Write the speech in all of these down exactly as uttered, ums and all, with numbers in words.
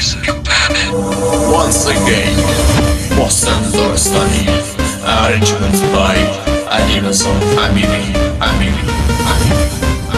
Once again محسن زارستانی arrangement by علی رضا امیری امیری امیری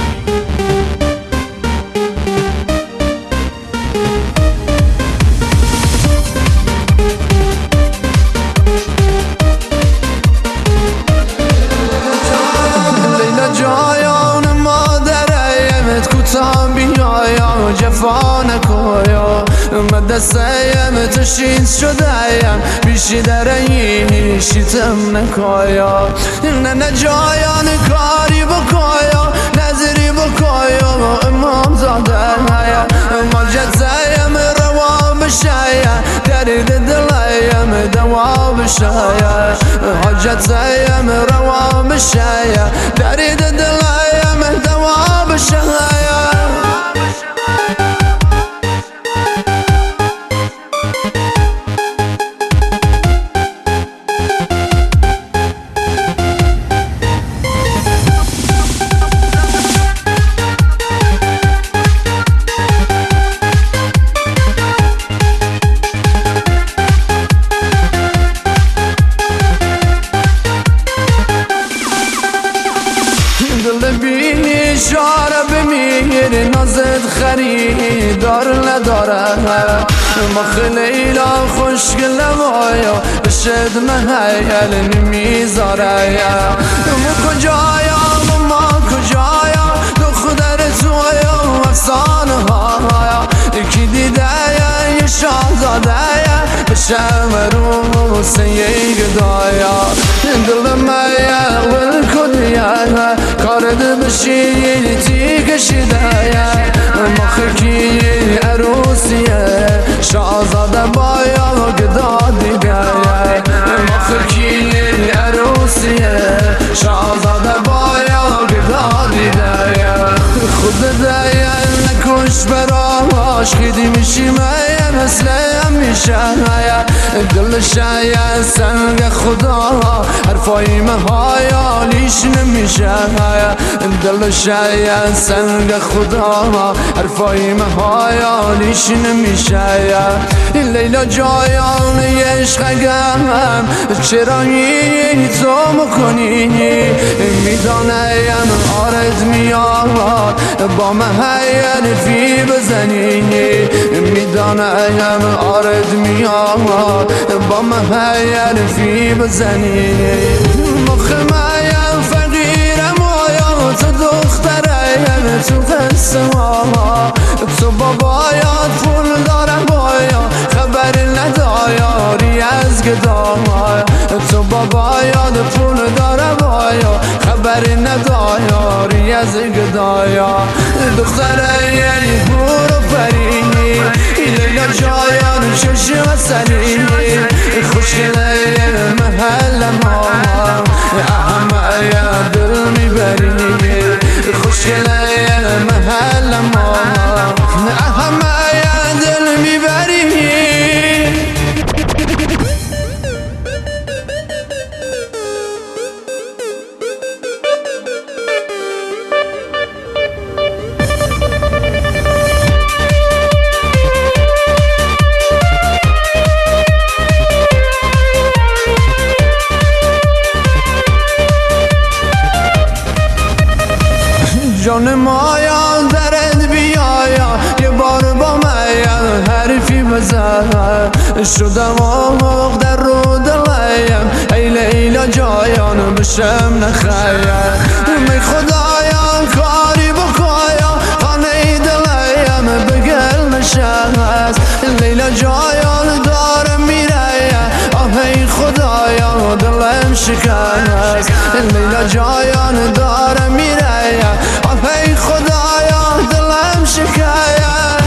جفا نکویا من دستیم تشید شدهیم بیشی درهی شیتم نکویا نه نه جایان کاری بکویا نظری بکویا امام زاده ما جزایم روا بشایا درد دلیم دوا بشایا حاجت زایم روا بشایا درد دلیم دوا بشایا اشاره بمیر نازت خریدار نداره ما خلیلا خوشگل مایا بشد محیل نمیذاره ما کجایا ما کجایا دختر تویا افسانه ها یکی دیده یه شاهزاده بشم رو سیگ دایا دل مایا ول کدیا کارد بشی تی کشیده مخکی عروسیه شاهزاده بایا گدا دیگه مخکی عروسیه شاهزاده بایا گدا دیگه خود دیگه نکش براش خیدی میشی میم مثل همیشه دل شاید سنگ خدا حرفای مهایالیش نمیشه دل شاید سنگ خدا حرفای مهایالیش نمیشه لیلا جایان عشقم چرا این تو میکنی میدانم آرد میاد با محیل فی بزنی میدانم آرد میاد با محیل فی بزنی مخمایم فقیرم آیا تو دخترم تو قصه ها تو بابایات پول دارم بایا خبر ندایاری از گدای تو بابایات پول دارم بایا خبر ندایاری از گدایا دختره یعنی برو فرینی لیلا جایان چشم سرینی خوشگله محل ما اهم یا دل میبرینی خوشگله محل ما اهم یا دل میبرینی جان مایا درد بیایا یه بار با مایا حرفی بزن شدم آموق در رو دلیم ای لیلا جایان بشم نخیر می خدایا کاری بکایا خانه دلیم بگل نشست لیلا جایان دارم میره آه ای خدایا دلم شکست لیلا جایان دارم میره ای خدایا دلم شکایت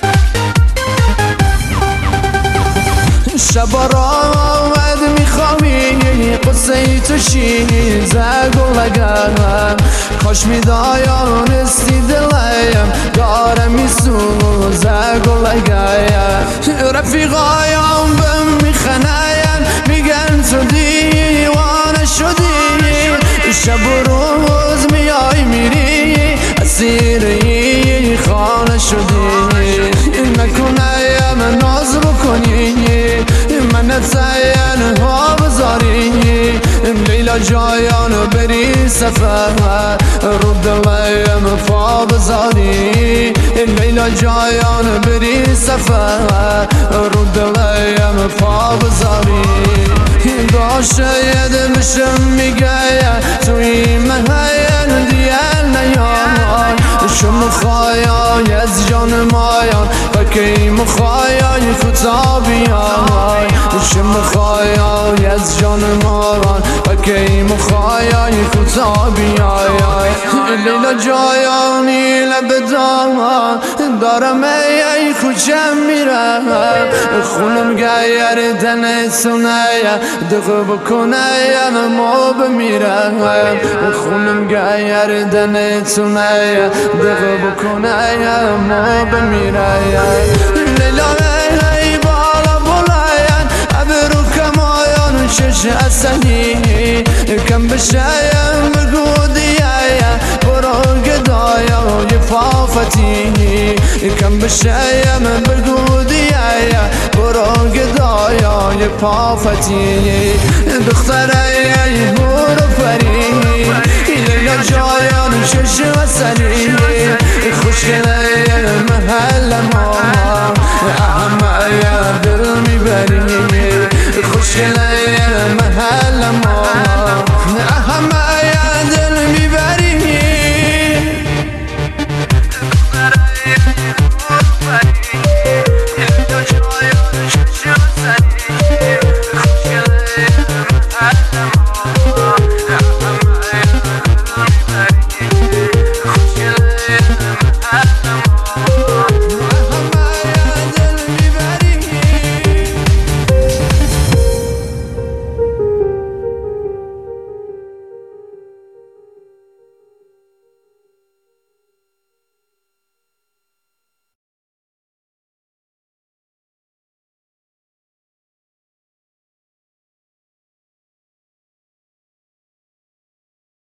شب را آمد میخوامی قصه تو شیزه گلگم کاش میدایانستی دلیم داره میسوزه گلگم رفیقایم بهم میخنین میگن تو دیوانه شدی شب و روز میای میری اسیری خانه شدی نکنیم ناز بکنی من تین ها بذاری لیلا جایان بری سفر رو دلیم پا بذاری لیلا جایان بری سفر رو دلیم پا بذاری داشته یه دلشم میگه توی مهین دیل نیان شم خواهی از جان مایان و کی مخواهی خطابیان شم خواهی از جان مایان و کی مخواهی خطابیان لیلا جایانی لبدان دارم ای خوشم میرم خونم گیر دن سونه دقه بکنه ما بمیرم خونم گیر دن سونه دقه بکنه ما بمیرم لیلا ای بالا بلاین ابرو کمایان شش اصلی کم بشایم بگو دیایا برو گدایا یه فافتی کم بشایم بگو دیایا برو گدایا یه فافتی دختره برو پری لیلا جایان شش اصلی خوشگله محل ما اهم